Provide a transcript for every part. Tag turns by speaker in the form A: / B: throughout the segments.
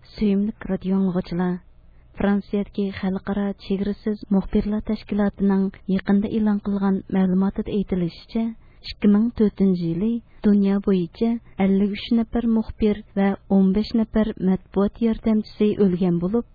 A: Suyumlik radio anglagıçılar, Fransiyadagi xalqaro chegarasiz muxbirlar tashkilotining yaqinda e'lon qilgan ma'lumotida aytilishicha, 2004-yili dunyo bo'yicha 53 nafar muxbir va 15 nafar matbuot yordamchisi o'lgan bo'lib,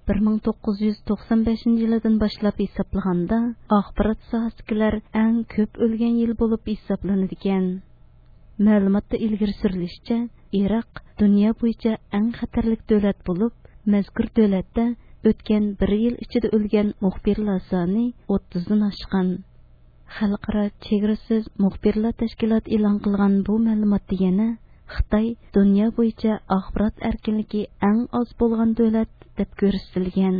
A: 1995-yildan boshlab hisoblaganda axborot sohasidagilar eng ko'p o'lgan yil bo'lib hisoblanadi ekan. Ma'lumotda ilgari surilishicha, Iroq dunyo bo'yicha eng xatarli davlat bo'lib, mazkur davlatda o'tgan 1 yil ichida o'lgan muxbirlar soni 30dan oshgan. Xalqaro chegarasiz muxbirlar tashkiloti e'lon qilgan bu ma'lumotda yana Xitoy dunyo bo'yicha axborot erkinligi eng oz bo'lgan davlat deb ko'rsatilgan.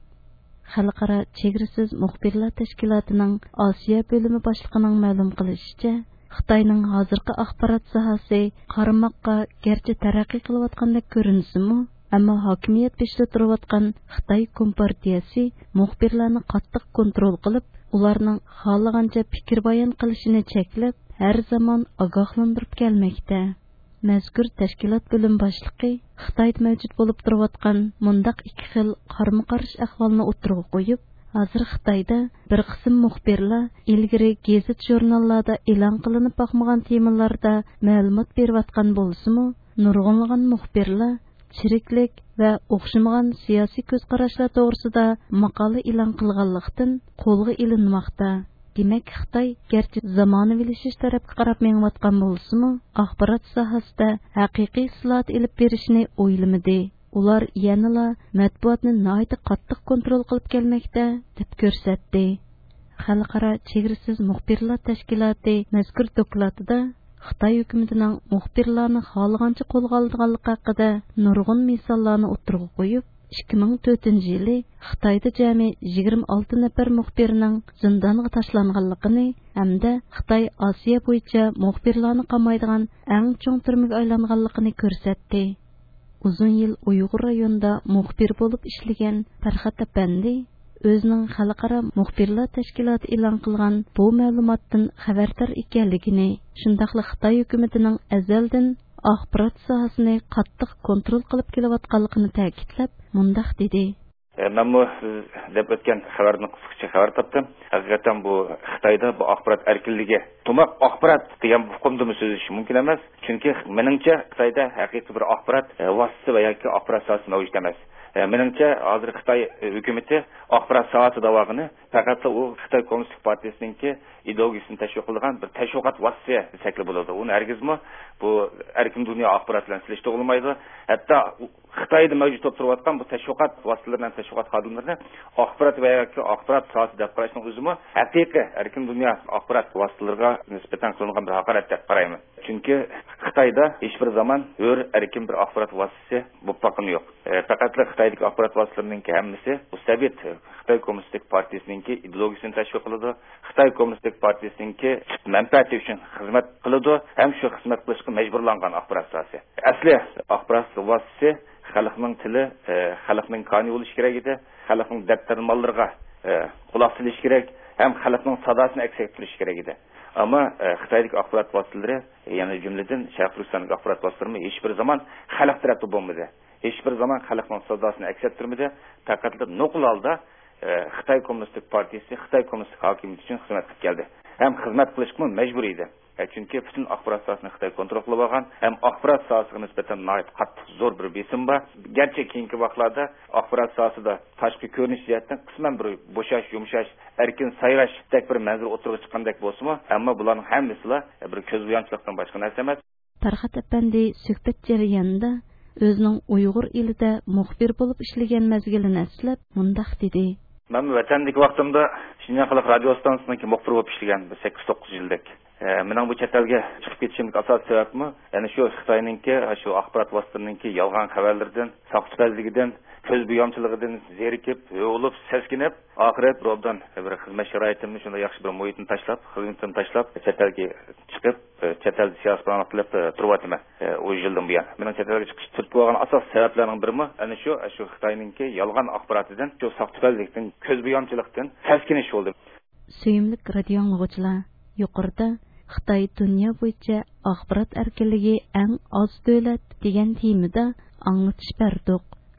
A: Xalqaro chegarasiz muxbirlar tashkilotining Osiyo bo'limi boshlig'ining ma'lum qilishicha, Xitoyning hozirgi axborot sohasi qarmoqqa garchi taraqqiy qilayotgandek ko'rinsimi, ammo hokimiyat beshida turayotgan Xitoy Kompartiyasi muxbirlarni qattiq kontrol qilib, ularning xohlagancha fikr bayon qilishini cheklab, har zamon ogohlantirib kelmoqda. Mazkur tashkilot bo'lim boshlig'i Xitoyda mavjud bo'lib turayotgan mundaq ikki xil qarama-qarshi ahvolni o'tirg'a qo'yib, hozir Xitoyda bir qism muxbirlar ilgari gazet jurnallarda e'lon qilinib boqmagan temalarda ma'lumot berayotgan bo'lsa-mu, nurg'unlagan muxbirlar chiriklik va o'xshamagan siyosiy ko'z qarashlar to'g'risida maqola e'lon qilganlikdan qo'lga ilinmoqda. Demak, Xitoy garchi zamonaviylashish tarafga qarab mengayotgan bo'lsa-mu, axborot sohasida haqiqiy islohot olib berishni o'ylamadi. Ular yanala matbuotni nihoyat qattiq kontrol qilib kelmoqda deb ko'rsatdi. Xalqaro chegarasiz muxbirlar tashkiloti mazkur dokladida Xitoy hukumatining muxbirlarni xohlagancha qo'lga olganligi haqida nurg'un misollarni o'tirg'a qo'yib, 2004-yili Xitoyda jami 26 nafar muxbirning zindonga tashlanganligini hamda Xitoy Osiyo bo'yicha muxbirlarni qamaydigan eng cho'ng turmaga aylanganligini ko'rsatdi. Uzun yil Uyg'ur rayonida muxbir bo'lib ishlagan Farhat Apandi o'zining xalqaro muxbirlar tashkiloti e'lon qilgan bu ma'lumotdan xabardor ekanligini, shundaqla Xitoy hukumatining azaldan axborot sohasini qattiq kontrol qilib kelayotganligini ta'kidlab, mundaq dedi.
B: Men bu deb o'tgan xabarni qisqacha xabar topdim. Haqiqatan bu Xitoyda bu axborot erkinligi, to'liq axborot degan hukmda so'zlash mumkin emas. Chunki meningcha Xitoyda haqiqiy bir axborot vositasi va yoki axborot sohasi mavjud emas. Meningcha hozir Xitoy hukumati axborot sohasi davog'ini faqat u Xitoy Kommunistik partiyasiningki ideologiyasini tashviq qilgan bir tashviqot vositasi shakli bo'ladi. Uni hargizmi bu erkin dunyo axborot bilan silishtirib bo'lmaydi. Hatto Xitoyda mavjud bo'lib turayotgan bu tashviqot vositalaridan tashviqot xodimlarini axborot va yoki axborot sohasi deb qarashning o'zimi haqiqiy erkin dunyo axborot vositalariga nisbatan qilingan bir haqorat deb qarayman. Chunki Xitoyda hech bir zaman erkin bir axborot vositasi bo'lib boqqani yo'q. Faqat Xitoydagi axborot vositalarining hammasi bu Sovet Xitoy Kommunistik partiyasininki ideologiyasini tashviq qiladi. Xitoy Kommunistik partiyasininki manfaati uchun xizmat qiladi, ham shu xizmat qilishga majburlangan axborot sohasi. Asli axborot vositasi xalqning tili, xalqning qoni bo'lish kerak edi, xalqning daftarmonlariga quloq solish kerak, ham xalqning sadosini aks ettirish kerak edi. Ammo Xitoydagi axborot vositalari, ya'ni jumladan Sharq Turkistonning axborot vositalari hech bir zaman xalq tarafida bo'lmadi. Hech bir zaman xalqning sadosini aks ettirmadi. Faqat nuqul holda Xitoy Kommunistik partiyasi, Xitoy Kommunistik hokimiyati uchun xizmat qilib keldi. Ham xizmat qilishga majbur edi. Chunki butun axborot sohasini Xitoy kontrol qilib olgan, ham axborot sohasiga nisbatan nihoyat qattiq zo'r bir besim bor. Garchi keyingi vaqtlarda axborot sohasida tashqi ko'rinish jihatdan qisman bir bo'shash, yumshash, erkin sayrash dek bir manzil o'tirib chiqqandek bo'lsa-mu, ammo bularning hammasi bir ko'z bo'yonchilikdan boshqa narsa emas.
A: Farhat Apandi suhbat jarayonida o'zining Uyg'ur elida muxbir bo'lib ishlagan mazgilini eslab, mundaq dedi.
B: Men vatandagi vaqtimda Shinjan xalq radio stansiyasida muxbir bo'lib ishlagan 8-9 yillik. Mening bu chet elga chiqib ketishimning asosiy sababimi, ya'ni shu Xitoyninki, shu axborot vositalarininki yolg'on xabarlardan, soxtapazligidan, ko'z bo'yonchiligidan zerikib, yo'lib, seskinib, oxirat robdan bir xizmat sharoitimni shunday yaxshi bir muhitni tashlab, xizmatni tashlab, chet elga chiqib, chet el siyosat bilan qilib turyapman. O yildan buyon. Mening chet elga chiqish turib bo'lgan asos sabablarning birimi, ana shu Xitoyninki yolg'on axborotidan, shu soxtapazlikdan, ko'z bo'yonchilikdan seskinish bo'ldi.
A: Suyumlik radio anglag'uchilar, yuqorida Xitoy dunyo bo'yicha axborot erkinligi eng oz davlat degan temada anglatish berdik.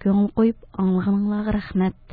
A: көңіл қойып аңлығаныңларға рахмет.